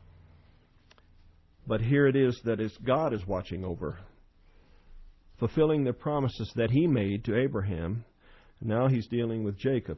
But here it is that God is watching over, fulfilling the promises that he made to Abraham. Now he's dealing with Jacob,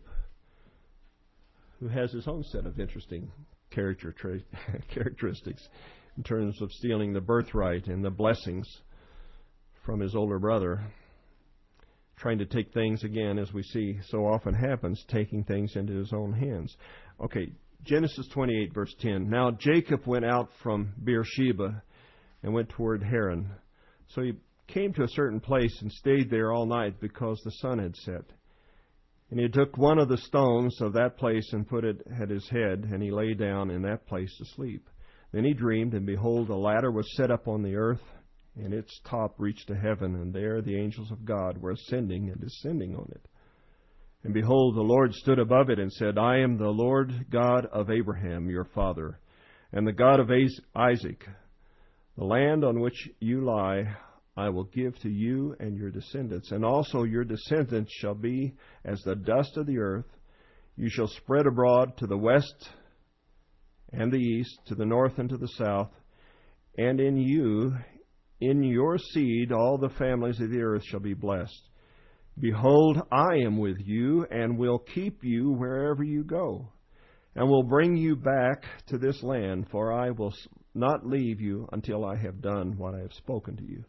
who has his own set of interesting characteristics in terms of stealing the birthright and the blessings from his older brother, trying to take things, again, as we see so often happens, taking things into his own hands. Okay, Genesis 28, verse 10. Now Jacob went out from Beersheba and went toward Haran. So he came to a certain place and stayed there all night because the sun had set. And he took one of the stones of that place and put it at his head, and he lay down in that place to sleep. Then he dreamed, and behold, a ladder was set up on the earth, and its top reached to heaven, and there the angels of God were ascending and descending on it. And behold, the Lord stood above it and said, I am the Lord God of Abraham, your father, and the God of Isaac. The land on which you lie I will give to you and your descendants, and also your descendants shall be as the dust of the earth. You shall spread abroad to the west and the east, to the north and to the south, and in you, in your seed, all the families of the earth shall be blessed. Behold, I am with you, and will keep you wherever you go, and will bring you back to this land, for I will not leave you until I have done what I have spoken to you.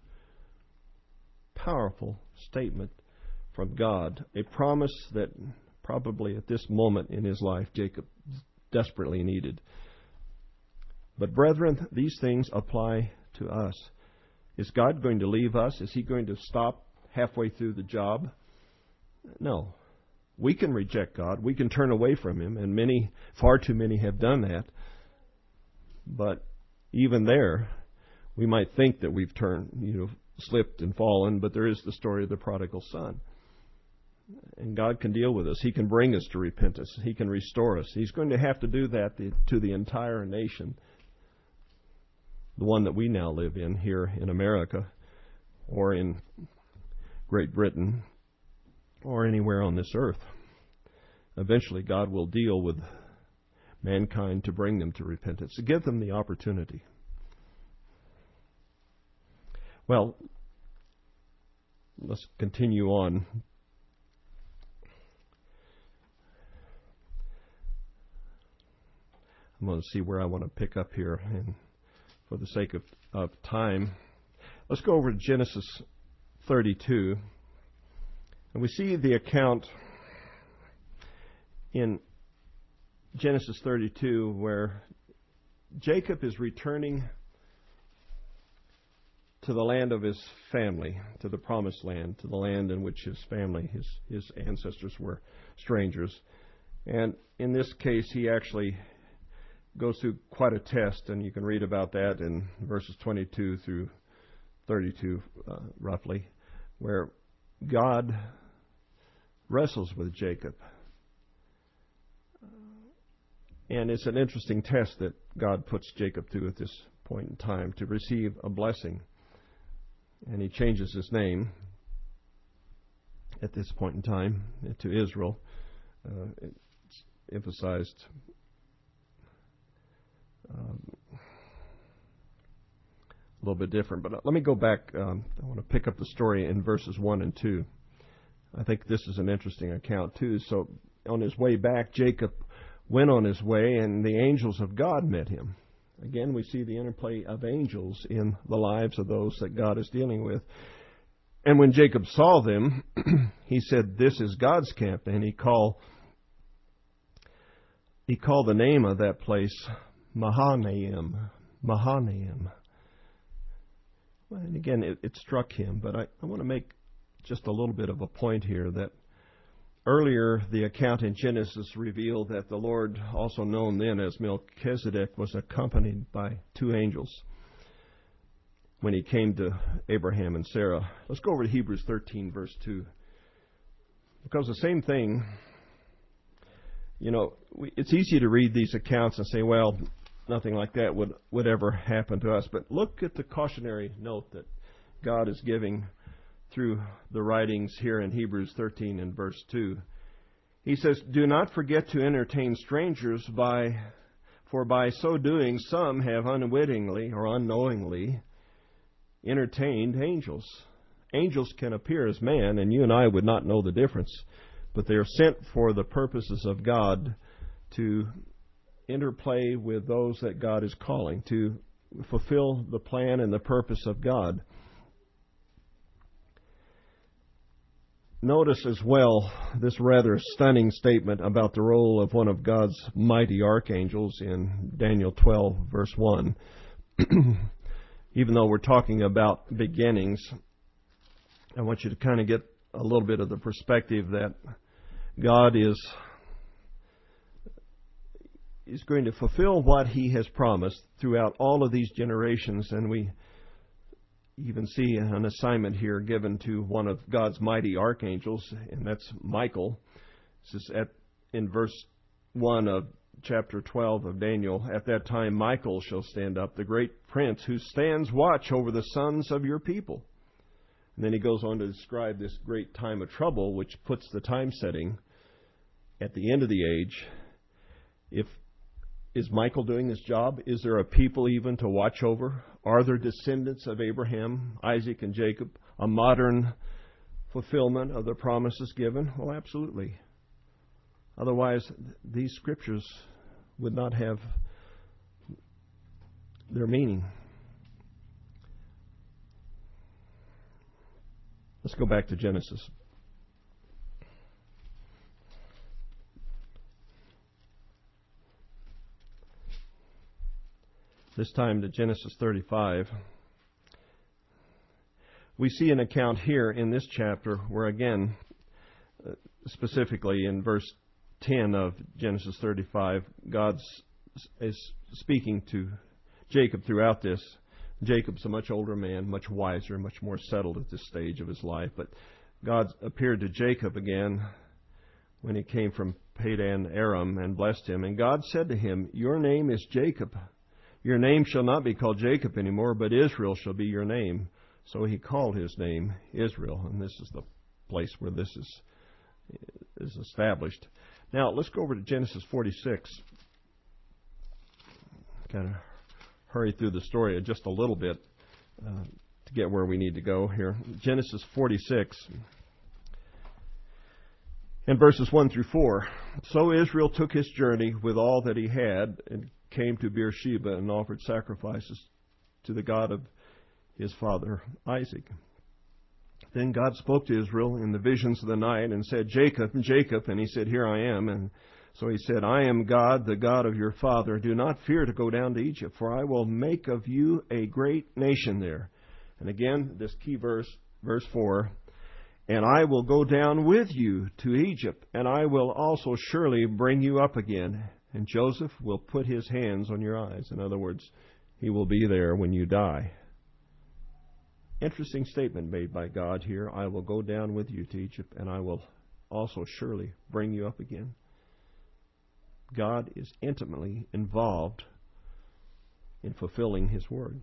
Powerful statement from God, a promise that probably at this moment in his life Jacob desperately needed. But brethren, these things apply to us. Is God going to leave us? Is he going to stop halfway through the job? No. We can reject God. We can turn away from him, and far too many have done that. But even there, we might think that we've slipped and fallen, but there is the story of the prodigal son. And God can deal with us. He can bring us to repentance. He can restore us. He's going to have to do that to the entire nation, the one that we now live in here in America, or in Great Britain, or anywhere on this earth. Eventually, God will deal with mankind to bring them to repentance, to give them the opportunity. Well, let's continue on. I'm going to see where I want to pick up here, and for the sake of time, let's go over to Genesis 32. And we see the account in Genesis 32 where Jacob is returning to the land of his family, to the promised land, to the land in which his family, his ancestors were strangers. And in this case, he actually goes through quite a test, and you can read about that in verses 22 through 32, roughly, where God wrestles with Jacob. And it's an interesting test that God puts Jacob through at this point in time to receive a blessing. And he changes his name at this point in time to Israel. It's emphasized a little bit different. But let me go back. I want to pick up the story in verses 1 and 2. I think this is an interesting account too. So on his way back, Jacob went on his way, and the angels of God met him. Again, we see the interplay of angels in the lives of those that God is dealing with. And when Jacob saw them, he said, "This is God's camp." And he called the name of that place Mahanaim. Mahanaim. And again, it struck him. But I want to make just a little bit of a point here that earlier the account in Genesis revealed that the Lord, also known then as Melchizedek, was accompanied by two angels when he came to Abraham and Sarah. Let's go over to Hebrews 13, verse 2. Because the same thing, it's easy to read these accounts and say, well, nothing like that would ever happen to us. But look at the cautionary note that God is giving through the writings here in Hebrews 13 and verse 2. He says, "Do not forget to entertain strangers, for by so doing some have unwittingly or unknowingly entertained angels." Angels can appear as man, and you and I would not know the difference, but they are sent for the purposes of God to interplay with those that God is calling, to fulfill the plan and the purpose of God. Notice as well this rather stunning statement about the role of one of God's mighty archangels in Daniel 12, verse 1. Even though we're talking about beginnings, I want you to kind of get a little bit of the perspective that God is going to fulfill what He has promised throughout all of these generations. And we even see an assignment here given to one of God's mighty archangels, and that's Michael. This is in verse 1 of chapter 12 of Daniel. "At that time Michael shall stand up, the great prince who stands watch over the sons of your people." And then he goes on to describe this great time of trouble, which puts the time setting at the end of the age. Is Michael doing this job? Is there a people even to watch over? Are there descendants of Abraham, Isaac, and Jacob? A modern fulfillment of the promises given? Well, absolutely. Otherwise, these scriptures would not have their meaning. Let's go back to Genesis. This time to Genesis 35. We see an account here in this chapter where, again, specifically in verse 10 of Genesis 35, God is speaking to Jacob throughout this. Jacob's a much older man, much wiser, much more settled at this stage of his life. But God appeared to Jacob again when he came from Padan Aram and blessed him. And God said to him, "Your name is Jacob. Your name shall not be called Jacob anymore, but Israel shall be your name." So he called his name Israel, and this is the place where this is established. Now, let's go over to Genesis 46. Kind of hurry through the story just a little bit to get where we need to go here. Genesis 46 and verses 1 through 4. "So Israel took his journey with all that he had and came to Beersheba and offered sacrifices to the God of his father Isaac. Then God spoke to Israel in the visions of the night and said, 'Jacob, Jacob.' And he said, 'Here I am.' And so he said, 'I am God, the God of your father. Do not fear to go down to Egypt, for I will make of you a great nation there.'" And again, this key verse, verse 4, "And I will go down with you to Egypt, and I will also surely bring you up again. And Joseph will put his hands on your eyes." In other words, he will be there when you die. Interesting statement made by God here. "I will go down with you to Egypt, and I will also surely bring you up again." God is intimately involved in fulfilling His word.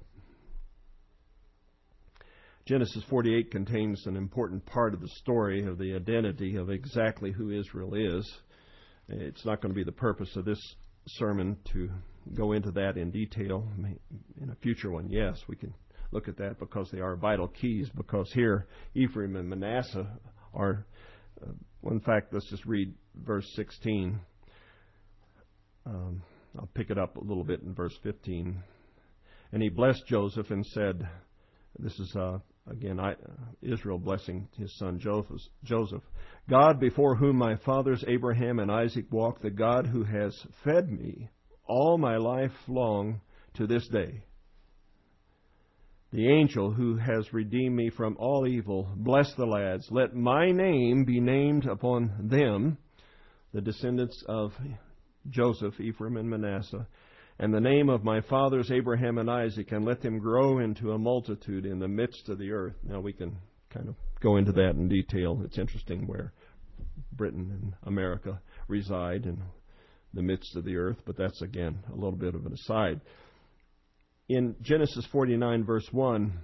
Genesis 48 contains an important part of the story of the identity of exactly who Israel is. It's not going to be the purpose of this sermon to go into that in detail. In a future one, yes, we can look at that because they are vital keys, because here Ephraim and Manasseh are... in fact, let's just read verse 16. I'll pick it up a little bit in verse 15. And he blessed Joseph and said, this is, again, Israel blessing his son Joseph. God, before whom my fathers Abraham and Isaac walked, the God who has fed me all my life long to this day, the angel who has redeemed me from all evil, bless the lads. Let my name be named upon them, the descendants of Joseph, Ephraim, and Manasseh, and the name of my fathers Abraham and Isaac, and let them grow into a multitude in the midst of the earth. Now we can kind of go into that in detail. It's interesting where Britain and America reside in the midst of the earth, but that's, again, a little bit of an aside. In Genesis 49, verse 1,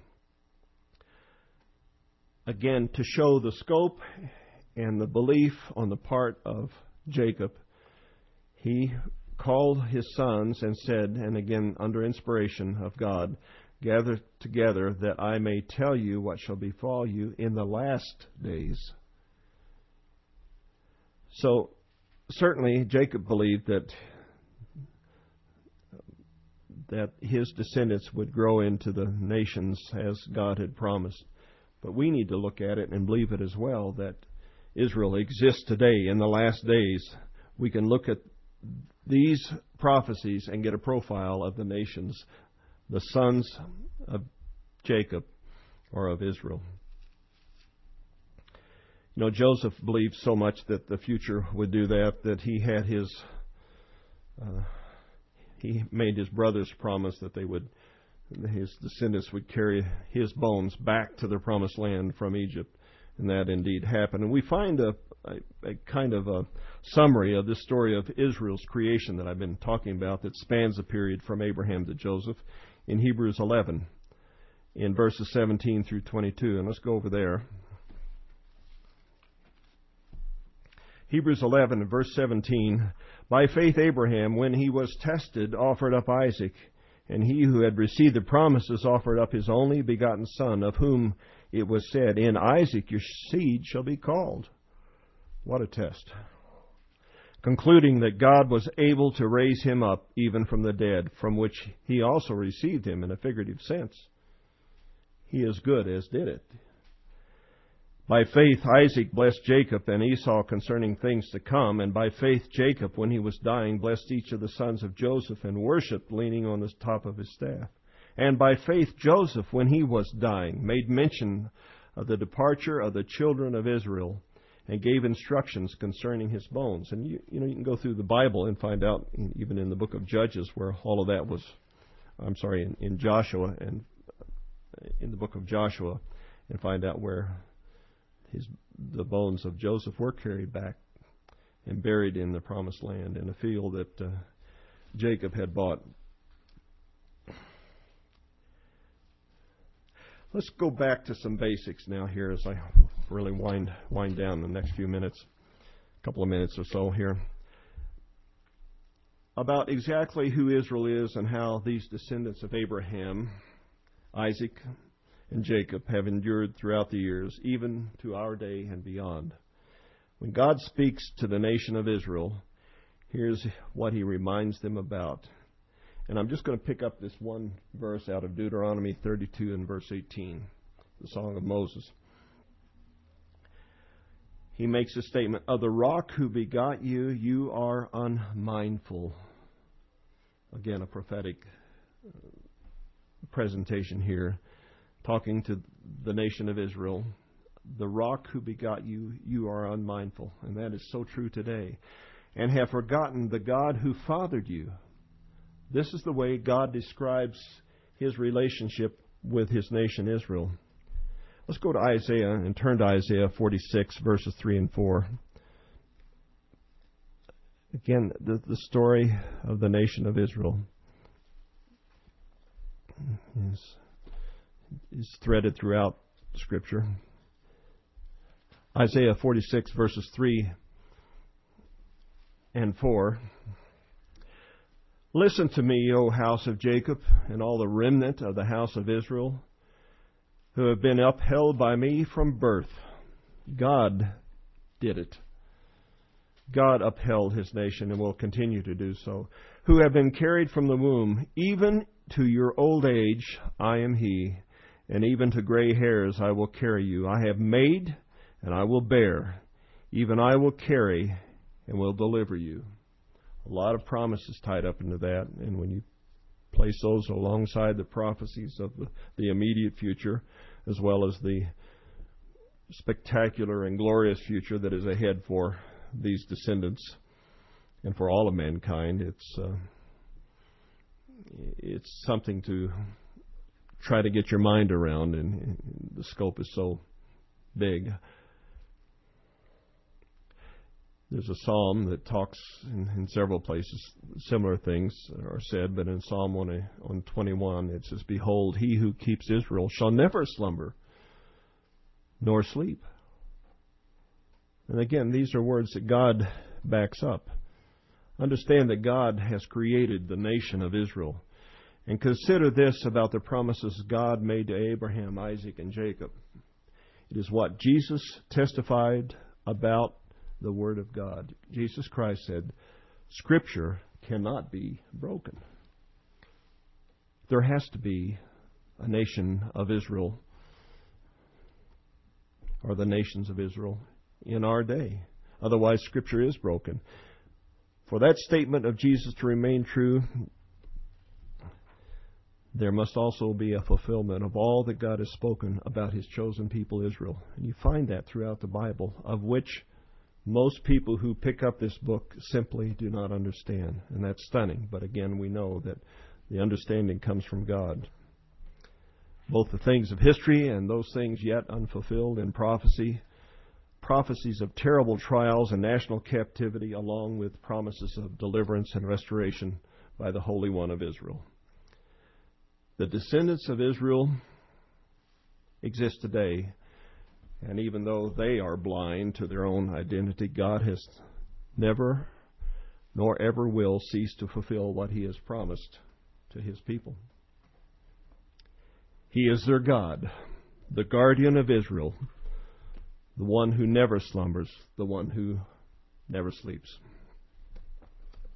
again, to show the scope and the belief on the part of Jacob, he called his sons and said, and again under inspiration of God, gather together that I may tell you what shall befall you in the last days. So certainly Jacob believed that his descendants would grow into the nations as God had promised. But we need to look at it and believe it as well, that Israel exists today in the last days. We can look at these prophecies and get a profile of the nations, the sons of Jacob or of Israel. You know, Joseph believed so much that the future would do that he had he made his brothers promise that his descendants would carry his bones back to the promised land from Egypt. And that indeed happened. And we find a kind of a summary of this story of Israel's creation that I've been talking about that spans a period from Abraham to Joseph in Hebrews 11 in verses 17 through 22. And let's go over there. Hebrews 11 and verse 17. By faith Abraham, when he was tested, offered up Isaac. And he who had received the promises offered up his only begotten son, of whom it was said, in Isaac your seed shall be called. What a test. Concluding that God was able to raise him up even from the dead, from which he also received him in a figurative sense. He is good as did it. By faith Isaac blessed Jacob and Esau concerning things to come, and by faith Jacob, when he was dying, blessed each of the sons of Joseph and worshipped, leaning on the top of his staff. And by faith Joseph, when he was dying, made mention of the departure of the children of Israel and gave instructions concerning his bones. And you can go through the Bible and find out, even in the book of Judges, where all of that was, in Joshua and in the book of Joshua, and find out where the bones of Joseph were carried back and buried in the promised land in a field that Jacob had bought. Let's go back to some basics now here as I really wind down the next few minutes, a couple of minutes or so here, about exactly who Israel is and how these descendants of Abraham, Isaac, and Jacob have endured throughout the years, even to our day and beyond. When God speaks to the nation of Israel, here's what He reminds them about. And I'm just going to pick up this one verse out of Deuteronomy 32 and verse 18, the Song of Moses. He makes a statement, of the rock who begot you, you are unmindful. Again, a prophetic presentation here, talking to the nation of Israel. The rock who begot you, you are unmindful. And that is so true today. And have forgotten the God who fathered you. This is the way God describes His relationship with His nation Israel. Let's go to Isaiah and turn to Isaiah 46, verses 3 and 4. Again, the story of the nation of Israel is threaded throughout Scripture. Isaiah 46, verses 3 and 4. Listen to me, O house of Jacob, and all the remnant of the house of Israel, who have been upheld by me from birth. God did it. God upheld His nation and will continue to do so. Who have been carried from the womb, even to your old age, I am He, and even to gray hairs I will carry you. I have made, and I will bear. Even I will carry, and will deliver you. A lot of promises tied up into that, and when you place those alongside the prophecies of the immediate future, as well as the spectacular and glorious future that is ahead for these descendants and for all of mankind, it's something to try to get your mind around, and the scope is so big. There's a psalm that talks in several places, similar things are said, but in Psalm 121 it says, "Behold, he who keeps Israel shall never slumber nor sleep." And again, these are words that God backs up. Understand that God has created the nation of Israel. And consider this about the promises God made to Abraham, Isaac, and Jacob. It is what Jesus testified about the Word of God. Jesus Christ said, Scripture cannot be broken. There has to be a nation of Israel, or the nations of Israel, in our day. Otherwise, Scripture is broken. For that statement of Jesus to remain true, there must also be a fulfillment of all that God has spoken about His chosen people Israel. And you find that throughout the Bible, of which most people who pick up this book simply do not understand. And that's stunning. But again, we know that the understanding comes from God. Both the things of history and those things yet unfulfilled in prophecy, prophecies of terrible trials and national captivity, along with promises of deliverance and restoration by the Holy One of Israel. The descendants of Israel exist today, and even though they are blind to their own identity, God has never nor ever will cease to fulfill what He has promised to His people. He is their God, the guardian of Israel, the one who never slumbers, the one who never sleeps.